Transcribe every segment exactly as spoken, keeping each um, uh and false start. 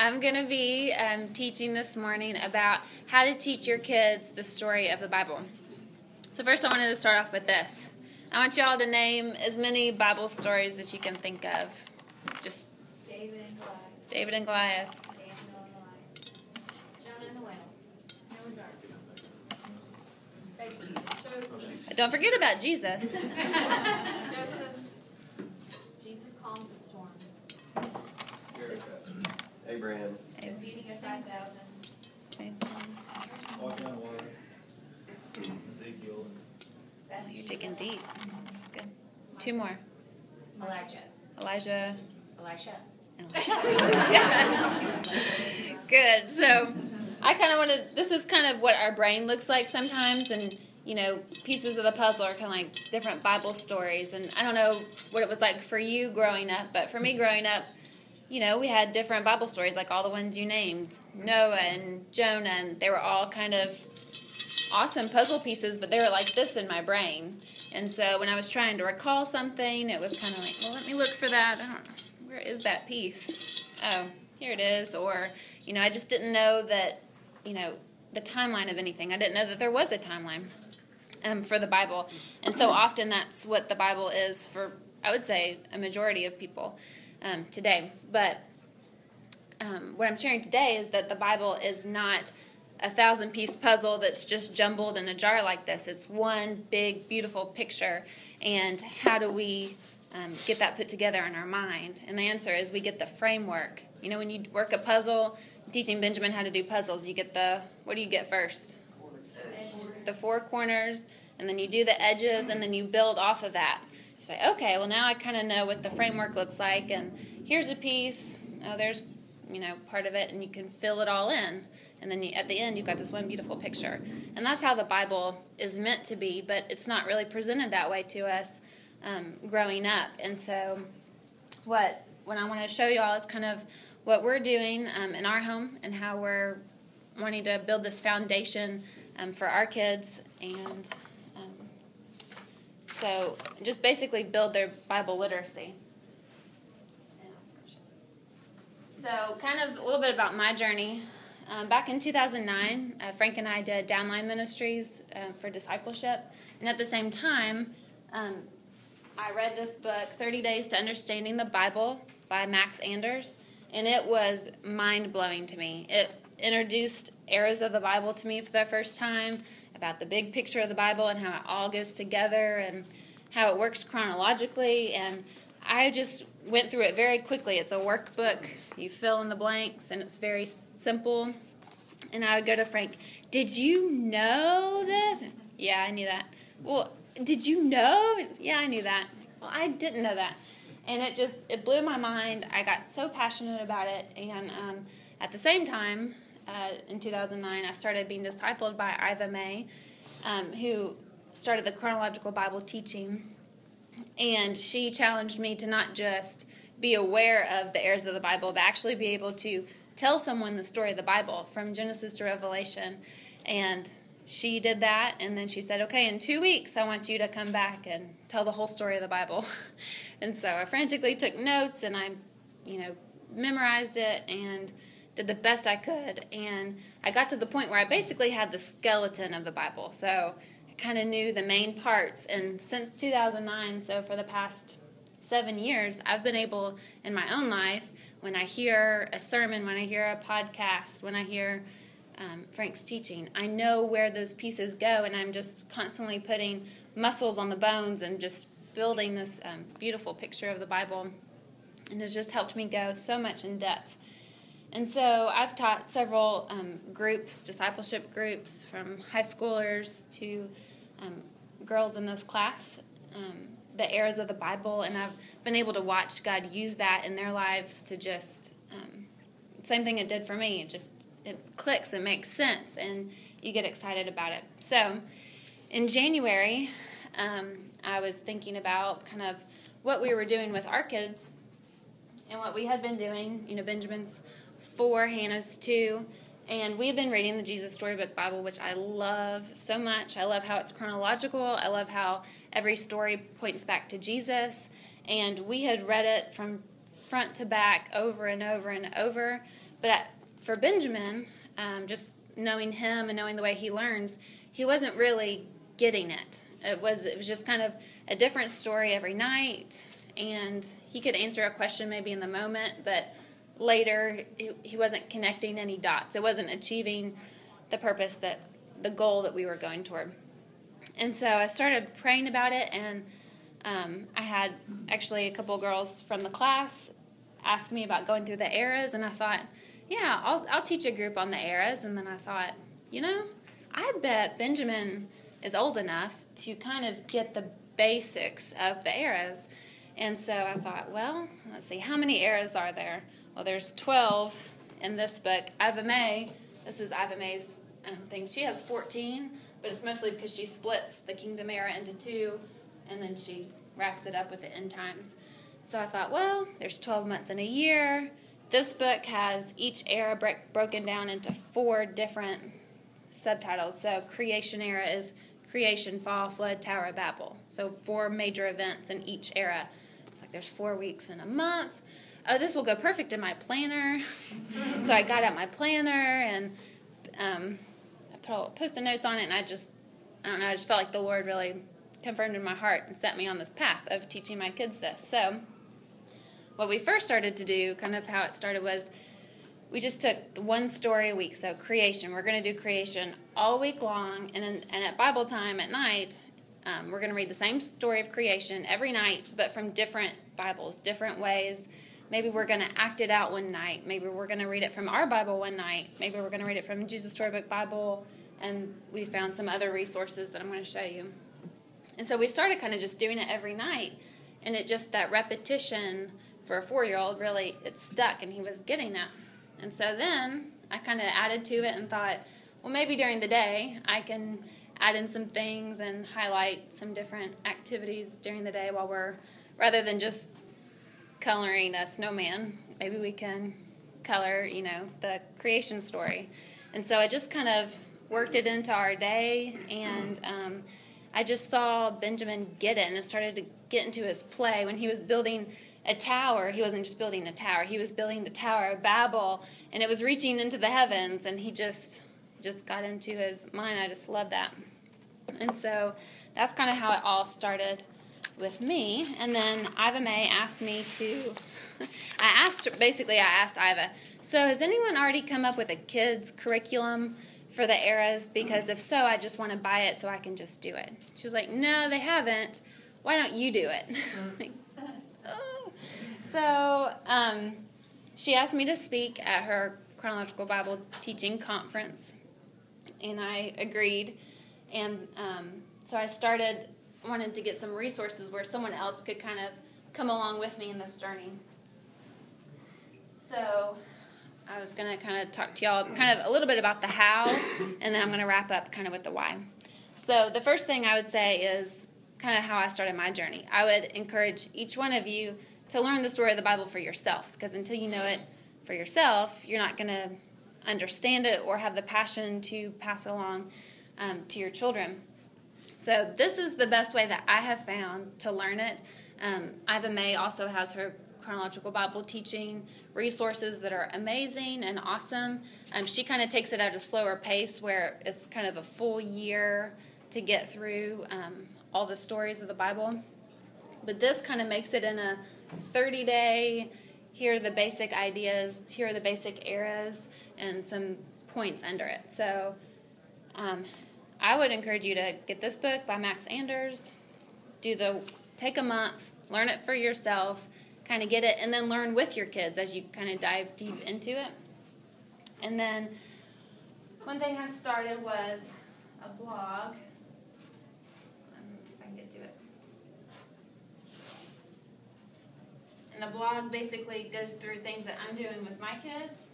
I'm going to be um, teaching this morning about how to teach your kids the story of the Bible. So first I wanted to start off with this. I want you all to name as many Bible stories that you can think of. Just David and Goliath. David and Goliath. Daniel and Goliath. Jonah and the whale. Noah's Ark. Joseph. Don't forget about Jesus. Joseph. Jesus calms the storm. Abraham. Feeding of five thousand. Same things. Walking on water. Ezekiel. Oh, you're digging deep. This is good. Two more. Elijah. Elijah. Elisha. and Elisha. Good. So I kind of want to, this is kind of what our brain looks like sometimes, and you know, pieces of the puzzle are kind of like different Bible stories. And I don't know what it was like for you growing up, but for me growing up, you know, we had different Bible stories, like all the ones you named, Noah and Jonah, and they were all kind of awesome puzzle pieces, but they were like this in my brain. And so when I was trying to recall something, it was kind of like, well, let me look for that. I don't know. Where is that piece? Oh, here it is. Or, you know, I just didn't know that, you know, the timeline of anything. I didn't know that there was a timeline um, for the Bible. And so often that's what the Bible is for, I would say, a majority of people um, today. But um, what I'm sharing today is that the Bible is not a thousand-piece puzzle that's just jumbled in a jar like this. It's one big, beautiful picture. And how do we um, get that put together in our mind? And the answer is we get the framework. You know, when you work a puzzle, teaching Benjamin how to do puzzles, you get the, what do you get first? The four corners, and then you do the edges, and then you build off of that. You say, okay, well, now I kind of know what the framework looks like, and here's a piece. Oh, there's, you know, part of it, and you can fill it all in. And then you, at the end, you've got this one beautiful picture. And that's how the Bible is meant to be, but it's not really presented that way to us um, growing up. And so what what I want to show you all is kind of what we're doing um, in our home and how we're wanting to build this foundation um, for our kids. And um, so just basically build their Bible literacy. So kind of a little bit about my journey. Um, back in two thousand nine, uh, Frank and I did Downline Ministries uh, for discipleship. And at the same time, um, I read this book, thirty days to Understanding the Bible by Max Anders. And it was mind-blowing to me. It introduced eras of the Bible to me for the first time, about the big picture of the Bible and how it all goes together and how it works chronologically. And I just went through it very quickly. It's a workbook. You fill in the blanks, and it's very simple. And I would go to Frank, did you know this? Yeah, I knew that. Well, did you know? Yeah, I knew that. Well, I didn't know that. And it just, it blew my mind. I got so passionate about it. And um, at the same time, uh, in two thousand nine, I started being discipled by Iva May, um, who started the chronological Bible teaching. And she challenged me to not just be aware of the errors of the Bible, but actually be able to tell someone the story of the Bible from Genesis to Revelation. And she did that, and then she said, okay, in two weeks, I want you to come back and tell the whole story of the Bible. And so I frantically took notes, and I, you know, memorized it and did the best I could. And I got to the point where I basically had the skeleton of the Bible. So kind of knew the main parts. And since two thousand nine, so for the past seven years, I've been able in my own life, when I hear a sermon, when I hear a podcast, when I hear um, Frank's teaching, I know where those pieces go, and I'm just constantly putting muscles on the bones and just building this um, beautiful picture of the Bible. And it's just helped me go so much in depth. And so I've taught several um, groups, discipleship groups, from high schoolers to um, girls in this class, um, the eras of the Bible, and I've been able to watch God use that in their lives to just, um, same thing it did for me, it just, it clicks, it makes sense, and you get excited about it. So in January, um, I was thinking about kind of what we were doing with our kids and what we had been doing. You know, Benjamin's four, Hannah's two, and we've been reading the Jesus Storybook Bible, which I love so much. I love how it's chronological. I love how every story points back to Jesus, and we had read it from front to back over and over and over, But at, for Benjamin, um, just knowing him and knowing the way he learns, he wasn't really getting it. It was it was just kind of a different story every night, and he could answer a question maybe in the moment, but later he, he wasn't connecting any dots. It wasn't achieving the purpose, that the goal that we were going toward. And so I started praying about it, and um, I had actually a couple girls from the class ask me about going through the eras, and I thought, yeah, I'll I'll teach a group on the eras. And then I thought, you know, I bet Benjamin is old enough to kind of get the basics of the eras. And so I thought, well, let's see, how many eras are there? Well, there's twelve in this book. Iva May, this is Iva May's um, thing. She has fourteen, but it's mostly because she splits the kingdom era into two, and then she wraps it up with the end times. So I thought, well, there's twelve months in a year. This book has each era break, broken down into four different subtitles. So creation era is creation, fall, flood, Tower of Babel. So four major events in each era. It's like there's four weeks in a month. Oh, this will go perfect in my planner. So I got out my planner and um, I put post-it notes on it, and I just, I don't know, I just felt like the Lord really confirmed in my heart and set me on this path of teaching my kids this. So what we first started to do, kind of how it started, was we just took one story a week. So creation, we're going to do creation all week long, and in, and at Bible time at night, um, we're going to read the same story of creation every night, but from different Bibles, different ways. Maybe we're going to act it out one night. Maybe we're going to read it from our Bible one night. Maybe we're going to read it from Jesus Storybook Bible, and we found some other resources that I'm going to show you. And so we started kind of just doing it every night, and it just, that repetition for a four-year-old, really, it stuck, and he was getting that. And so then I kind of added to it and thought, well, maybe during the day I can add in some things and highlight some different activities during the day while we're, rather than just coloring a snowman, maybe we can color, you know, the creation story. And so I just kind of worked it into our day, and um, I just saw Benjamin get it, and it started to get into his play. When he was building a tower, he wasn't just building a tower, he was building the Tower of Babel, and it was reaching into the heavens, and he just just got into his mind. I just love that. And so that's kind of how it all started with me. And then Iva May asked me to, I asked, basically I asked Iva, so has anyone already come up with a kids curriculum for the eras? Because if so, I just want to buy it so I can just do it. She was like, no, they haven't. Why don't you do it? Like, oh. So um, she asked me to speak at her chronological Bible teaching conference, and I agreed. And um, so I started, wanted to get some resources where someone else could kind of come along with me in this journey. So I was going to kind of talk to y'all kind of a little bit about the how, and then I'm going to wrap up kind of with the why. So the first thing I would say is kind of how I started my journey. I would encourage each one of you to learn the story of the Bible for yourself, because until you know it for yourself, you're not going to understand it or have the passion to pass it along um, to your children. So this is the best way that I have found to learn it. Um, Iva May also has her chronological Bible teaching resources that are amazing and awesome. Um, she kind of takes it at a slower pace where it's kind of a full year to get through um, all the stories of the Bible. But this kind of makes it in a thirty-day, here are the basic ideas, here are the basic eras, and some points under it. So um, I would encourage you to get this book by Max Anders, do the, take a month, learn it for yourself, kind of get it, and then learn with your kids as you kind of dive deep into it. And then one thing I started was a blog. Let's see if I can get to it. And the blog basically goes through things that I'm doing with my kids.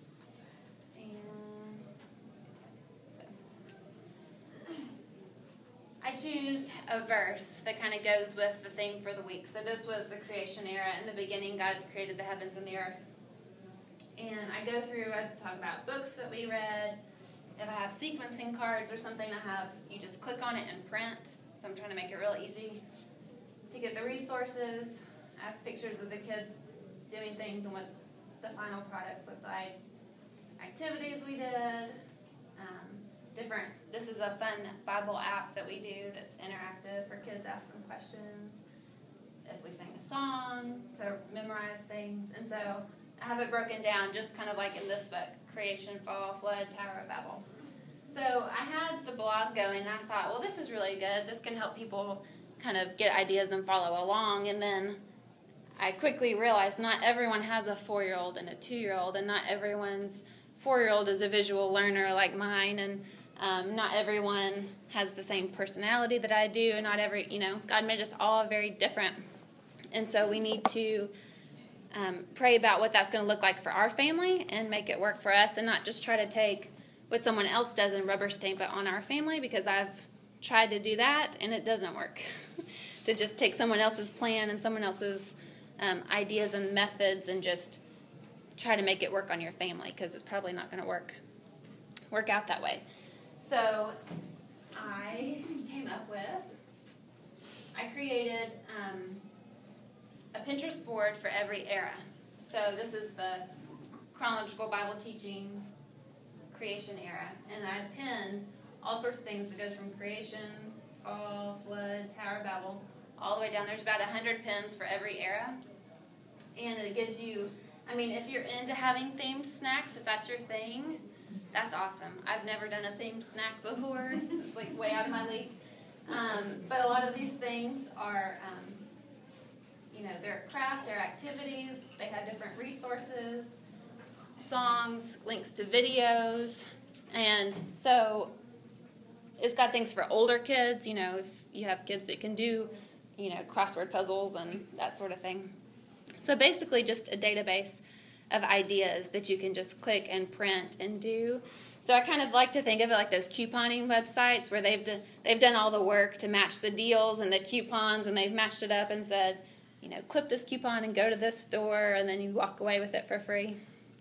And so I choose a verse that kind of goes with the theme for the week. So this was the creation era. In the beginning, God created the heavens and the earth. And I go through, I talk about books that we read. If I have sequencing cards or something, I have, you just click on it and print. So I'm trying to make it real easy to get the resources. I have pictures of the kids doing things and what the final products look like. activities we did, um, different, this is a fun Bible app that we do that's interactive for kids to ask some questions. If we sing a song, to memorize things. And so I have it broken down just kind of like in this book, Creation, Fall, Flood, Tower of Babel. So I had the blog going, and I thought, well, this is really good. This can help people kind of get ideas and follow along. And then I quickly realized not everyone has a four-year-old and a two-year-old, and not everyone's four-year-old is a visual learner like mine, and um, not everyone has the same personality that I do, and not every, you know, God made us all very different. And so we need to um, pray about what that's going to look like for our family and make it work for us, and not just try to take what someone else does and rubber stamp it on our family, because I've tried to do that and it doesn't work. To just take someone else's plan and someone else's um, ideas and methods and just try to make it work on your family, because it's probably not going to work work out that way. So I came up with, I created um, a Pinterest board for every era. So this is the chronological Bible teaching creation era, and I pinned all sorts of things that goes from creation, fall, flood, Tower of Babel, all the way down. There's about one hundred pins for every era, and it gives you, I mean, if you're into having themed snacks, if that's your thing, that's awesome. I've never done a themed snack before. It's like way out of my league. Um, but a lot of these things are, um, you know, they're crafts, they're activities, they have different resources, songs, links to videos, and so it's got things for older kids, you know, if you have kids that can do, you know, crossword puzzles and that sort of thing. So basically just a database of ideas that you can just click and print and do. So I kind of like to think of it like those couponing websites where they've done, they've done all the work to match the deals and the coupons, and they've matched it up and said, you know, clip this coupon and go to this store, and then you walk away with it for free.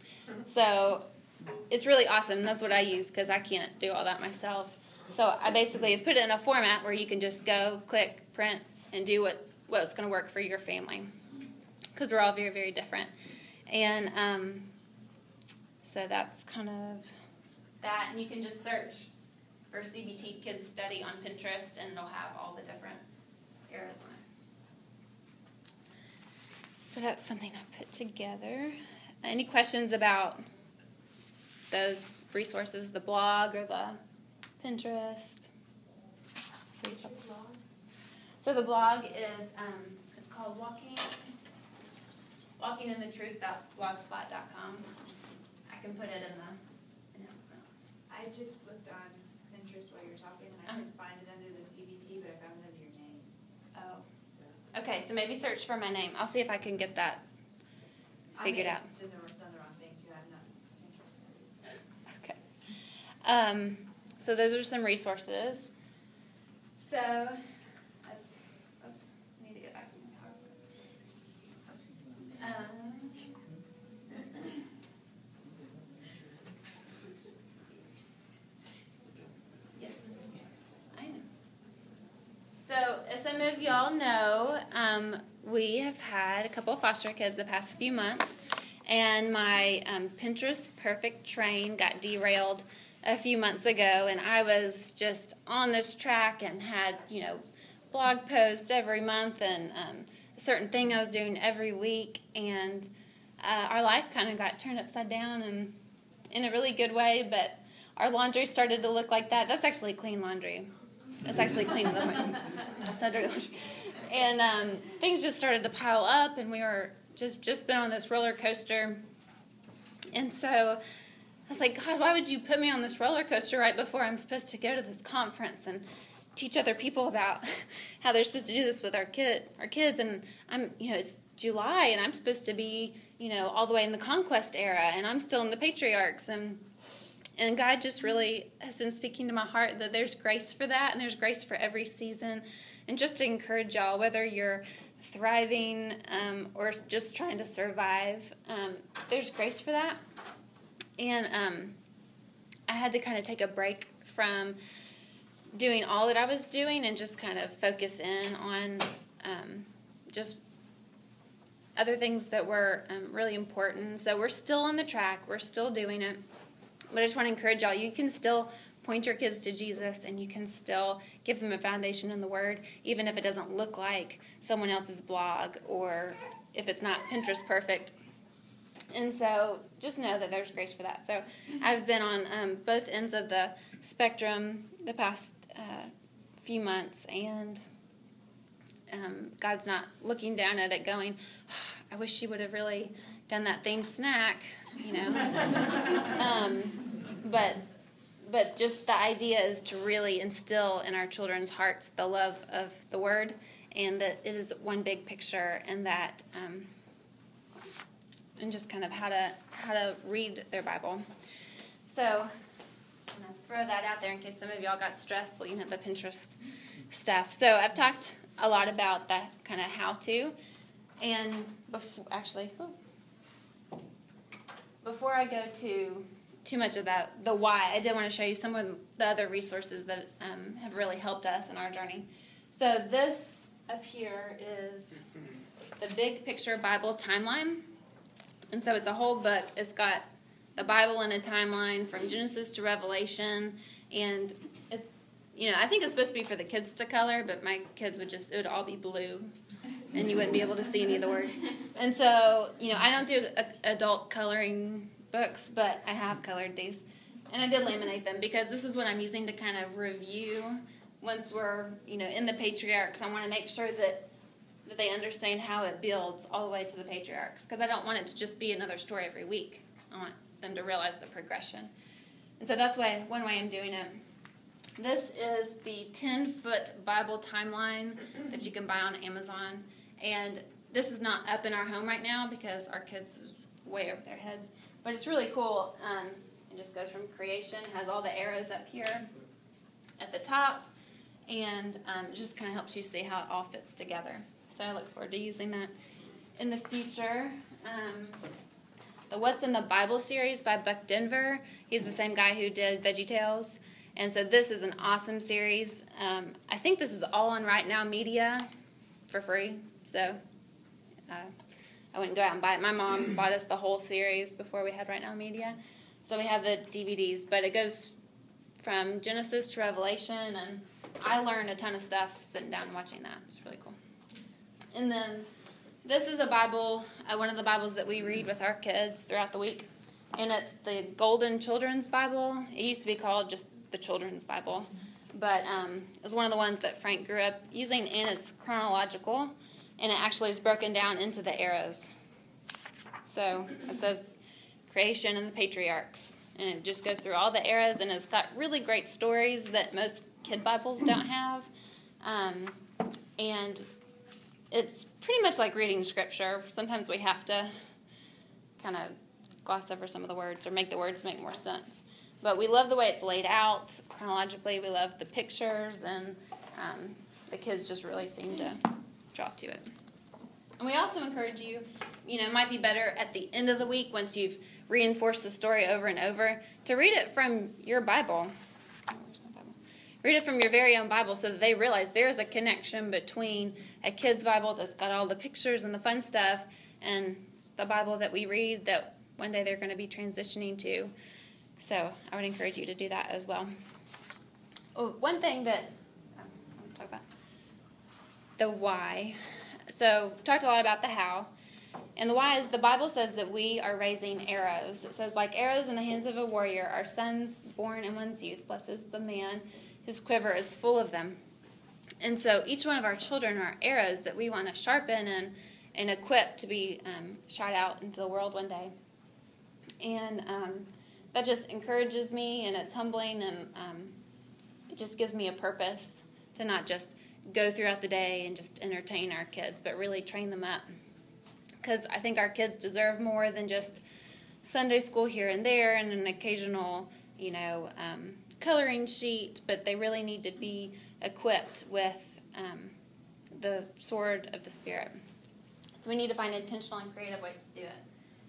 So it's really awesome. That's what I use because I can't do all that myself. So I basically have put it in a format where you can just go, click, print, and do what, what's going to work for your family, because we're all very, very different. And um, so that's kind of that. And you can just search for C B T Kids Study on Pinterest, and it'll have all the different eras on it. So that's something I put together. Any questions about those resources, the blog or the Pinterest? So the blog is, um, it's called Walking, walking in the truth dot blogspot dot com. I can put it in the announcements. I just looked on Pinterest while you were talking, and I couldn't find it under the C B T, but I found it under your name. Oh. Okay, so maybe search for my name. I'll see if I can get that figured I out. may have done the wrong thing, too. I'm not interested. Okay. Um, so those are some resources. So, let's, oops, I need to get back to my car. Um, yes, I know. So, as some of y'all know, um, we have had a couple of foster kids the past few months, and my um, Pinterest Perfect train got derailed a few months ago, and I was just on this track and had, you know, blog posts every month and um, a certain thing I was doing every week, and uh, our life kind of got turned upside down and in a really good way, but our laundry started to look like that. That's actually clean laundry. It's actually clean laundry. That's not dirty laundry. And um, things just started to pile up, and we were just, just been on this roller coaster. And so I was like, God, why would you put me on this roller coaster right before I'm supposed to go to this conference and teach other people about how they're supposed to do this with our kid, our kids? And I'm, you know, it's July, and I'm supposed to be, you know, all the way in the conquest era, and I'm still in the patriarchs. And and God just really has been speaking to my heart that there's grace for that, and there's grace for every season. And just to encourage y'all, whether you're thriving um, or just trying to survive, um, there's grace for that. And um, I had to kind of take a break from doing all that I was doing and just kind of focus in on um, just other things that were um, really important. So we're still on the track. We're still doing it. But I just want to encourage y'all, you can still point your kids to Jesus, and you can still give them a foundation in the Word, even if it doesn't look like someone else's blog or if it's not Pinterest perfect. And so just know that there's grace for that. So I've been on um, both ends of the spectrum the past uh, few months, and um, God's not looking down at it going, oh, I wish she would have really done that themed snack, you know. um, but but just the idea is to really instill in our children's hearts the love of the Word, and that it is one big picture, and that um, and just kind of how to how to read their Bible. So I'm gonna throw that out there in case some of y'all got stressed looking at the Pinterest stuff. So I've talked a lot about that kind of how to, and before actually oh, before I go to too much of that, the why, I did want to show you some of the other resources that um, have really helped us in our journey. So this up here is the Big Picture Bible Timeline. And so it's a whole book. It's got the Bible in a timeline from Genesis to Revelation. And, it, you know, I think it's supposed to be for the kids to color, but my kids would just, it would all be blue. And you wouldn't be able to see any of the words. And so, you know, I don't do a, adult coloring books, but I have colored these. And I did laminate them because this is what I'm using to kind of review once we're, you know, in the patriarchs. I want to make sure that that they understand how it builds all the way to the patriarchs, because I don't want it to just be another story every week. I want them to realize the progression. And so that's why one way I'm doing it. This is the ten-foot Bible timeline that you can buy on Amazon. And this is not up in our home right now because our kids is way over their heads. But it's really cool. Um, it just goes from creation, has all the arrows up here at the top, and um, it just kind of helps you see how it all fits together. So I look forward to using that in the future. Um, the What's in the Bible series by Buck Denver. He's the same guy who did VeggieTales. And so this is an awesome series. Um, I think this is all on Right Now Media for free. So uh, I wouldn't go out and buy it. My mom bought us the whole series before we had Right Now Media. So we have the D V Ds. But it goes from Genesis to Revelation. And I learned a ton of stuff sitting down and watching that. It's really cool. And then this is a Bible, uh, one of the Bibles that we read with our kids throughout the week. And it's the Golden Children's Bible. It used to be called just the Children's Bible. But um, it was one of the ones that Frank grew up using, and it's chronological. And it actually is broken down into the eras. So it says creation and the patriarchs. And it just goes through all the eras, and it's got really great stories that most kid Bibles don't have. Um, and it's pretty much like reading scripture. Sometimes we have to kind of gloss over some of the words or make the words make more sense. But we love the way it's laid out chronologically. We love the pictures, and um, the kids just really seem to draw to it. And we also encourage you, you know, it might be better at the end of the week once you've reinforced the story over and over, to read it from your Bible. Read it from your very own Bible so that they realize there's a connection between a kid's Bible that's got all the pictures and the fun stuff and the Bible that we read that one day they're going to be transitioning to. So I would encourage you to do that as well. Oh, one thing that I want to talk about, the why. So we talked a lot about the how. And the why is the Bible says that we are raising arrows. It says, like arrows in the hands of a warrior, our sons born in one's youth, blesses the man whose quiver is full of them. And so each one of our children are arrows that we want to sharpen and, and equip to be um, shot out into the world one day. And um, that just encourages me, and it's humbling, and um, it just gives me a purpose to not just go throughout the day and just entertain our kids, but really train them up. Because I think our kids deserve more than just Sunday school here and there and an occasional, you know, um, coloring sheet, but they really need to be equipped with um, the sword of the Spirit. So we need to find intentional and creative ways to do it.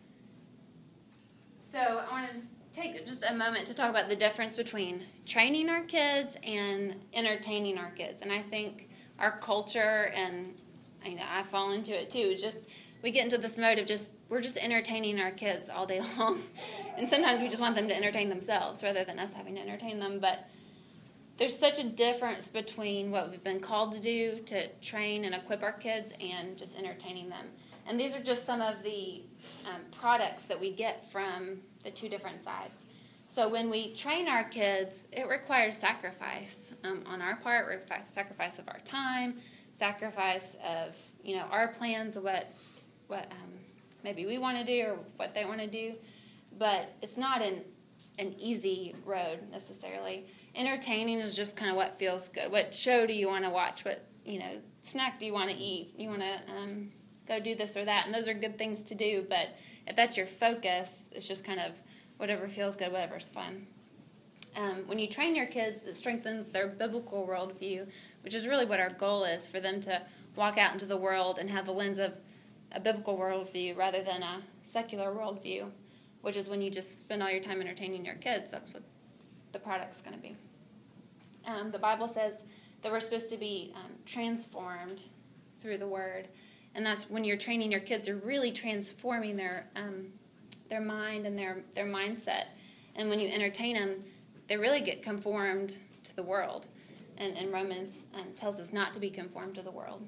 So I want to just take just a moment to talk about the difference between training our kids and entertaining our kids. And I think our culture, and I know I fall into it too, just we get into this mode of just, we're just entertaining our kids all day long. And sometimes we just want them to entertain themselves rather than us having to entertain them. But there's such a difference between what we've been called to do, to train and equip our kids, and just entertaining them. And these are just some of the um, products that we get from the two different sides. So when we train our kids, it requires sacrifice um, on our part, re- sacrifice of our time, sacrifice of, you know, our plans of what, what um, maybe we want to do or what they want to do. But it's not an, an easy road necessarily. Entertaining is just kind of what feels good. What show do you want to watch? What, you know, snack do you want to eat? You want to um, go do this or that. And those are good things to do. But if that's your focus, it's just kind of whatever feels good, whatever's fun. Um, when you train your kids, it strengthens their biblical worldview, which is really what our goal is, for them to walk out into the world and have the lens of a biblical worldview rather than a secular worldview, which is when you just spend all your time entertaining your kids. That's what the product's going to be. Um, the Bible says that we're supposed to be um, transformed through the Word, and that's when you're training your kids, they're really transforming their um, their mind and their, their mindset. And when you entertain them, they really get conformed to the world. And, and Romans um, tells us not to be conformed to the world.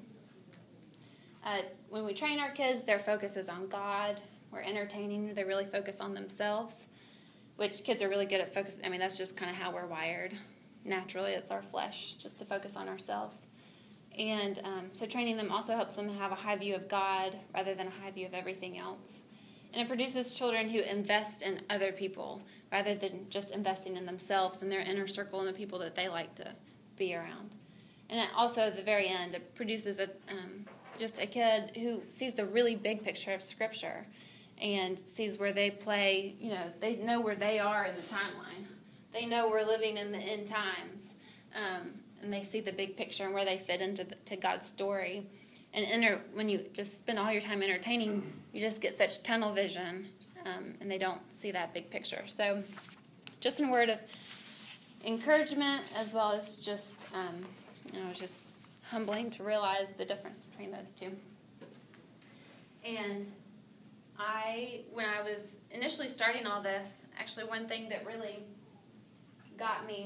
Uh, when we train our kids, their focus is on God. We're entertaining. They really focus on themselves, which kids are really good at focusing. I mean, that's just kind of how we're wired. Naturally, it's our flesh, just to focus on ourselves. And um, so training them also helps them have a high view of God rather than a high view of everything else. And it produces children who invest in other people rather than just investing in themselves and their inner circle and the people that they like to be around. And it also, at the very end, it produces a um, just a kid who sees the really big picture of Scripture and sees where they play, you know, they know where they are in the timeline. They know we're living in the end times. Um, and they see the big picture and where they fit into the, to God's story. And enter, when you just spend all your time entertaining, you just get such tunnel vision, um, and they don't see that big picture. So just a word of encouragement, as well as just, um, you know, just humbling to realize the difference between those two. And I, when I was initially starting all this, actually one thing that really got me,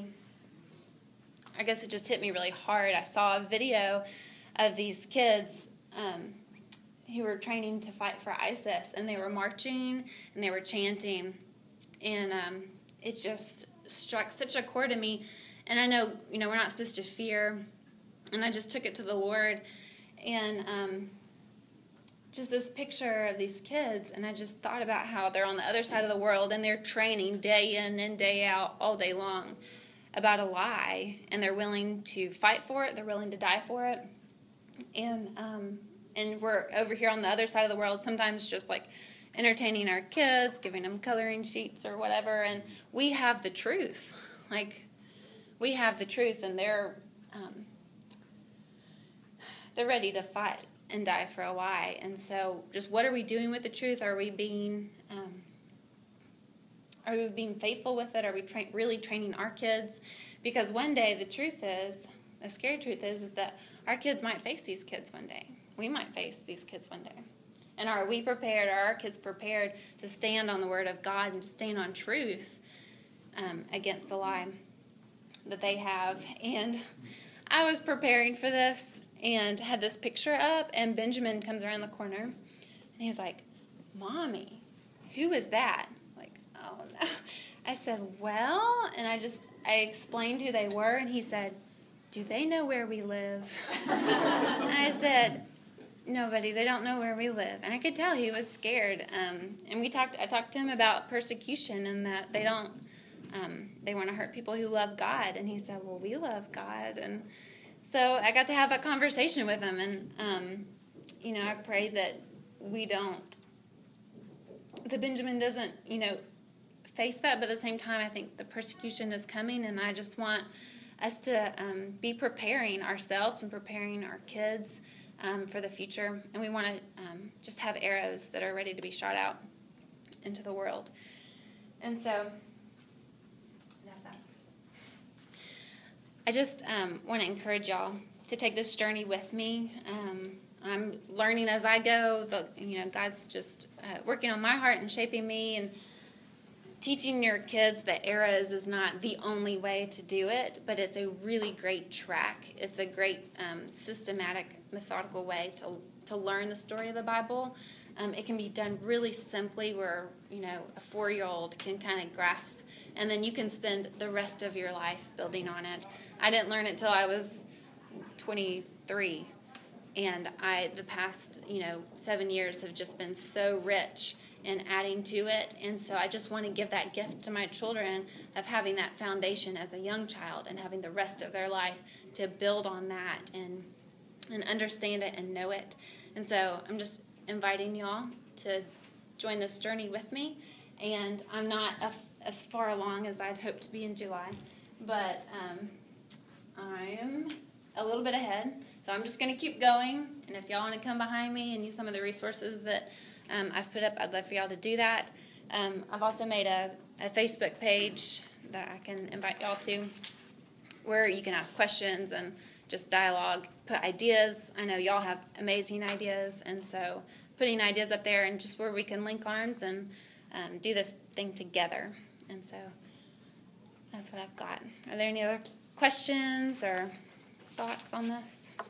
I guess it just hit me really hard. I saw a video of these kids um, who were training to fight for ISIS, and they were marching and they were chanting, and um, it just struck such a chord in me. And I know, you know, we're not supposed to fear, and I just took it to the Lord, and um, just this picture of these kids, and I just thought about how they're on the other side of the world, and they're training day in and day out all day long about a lie, and they're willing to fight for it, they're willing to die for it. And um, and we're over here on the other side of the world, sometimes just like entertaining our kids, giving them coloring sheets or whatever, and we have the truth. Like, we have the truth, and they're um, they're ready to fight and die for a lie. And so, just what are we doing with the truth? Are we being um, are we being faithful with it? Are we tra- really training our kids? Because one day, the truth is, the scary truth is, is that our kids might face these kids one day. We might face these kids one day. And are we prepared, are our kids prepared to stand on the Word of God and stand on truth um, against the lie that they have? And I was preparing for this and had this picture up, and Benjamin comes around the corner, and he's like, "Mommy, who is that?" Like, oh no. I said, "Well," and I just, I explained who they were, and he said, "Do they know where we live?" And I said, "No, buddy, they don't know where we live." And I could tell he was scared. Um, and we talked. I talked to him about persecution and that they don't, um, they want to hurt people who love God. And he said, "Well, we love God." And so I got to have a conversation with him. And um, you know, I pray that we don't, that Benjamin doesn't, you know, face that. But at the same time, I think the persecution is coming, and I just want us to um, be preparing ourselves and preparing our kids um, for the future. And we want to um, just have arrows that are ready to be shot out into the world. And so I just um, want to encourage y'all to take this journey with me um, I'm learning as I go. The, you know, God's just uh, working on my heart and shaping me, and teaching your kids that eras is not the only way to do it, but it's a really great track. It's a great um, systematic, methodical way to to learn the story of the Bible. Um, it can be done really simply, where you know a four-year-old can kind of grasp, and then you can spend the rest of your life building on it. I didn't learn it till I was twenty-three, and I the past you know seven years have just been so rich in adding to it. And so I just want to give that gift to my children of having that foundation as a young child and having the rest of their life to build on that and and understand it and know it. And so I'm just inviting y'all to join this journey with me. And I'm not a, as far along as I'd hoped to be in July, but um, I'm a little bit ahead. So I'm just going to keep going. And if y'all want to come behind me and use some of the resources that Um, I've put up, I'd love for y'all to do that. Um, I've also made a, a Facebook page that I can invite y'all to, where you can ask questions and just dialogue, put ideas. I know y'all have amazing ideas, and so putting ideas up there and just where we can link arms and um, do this thing together. And so that's what I've got. Are there any other questions or thoughts on this?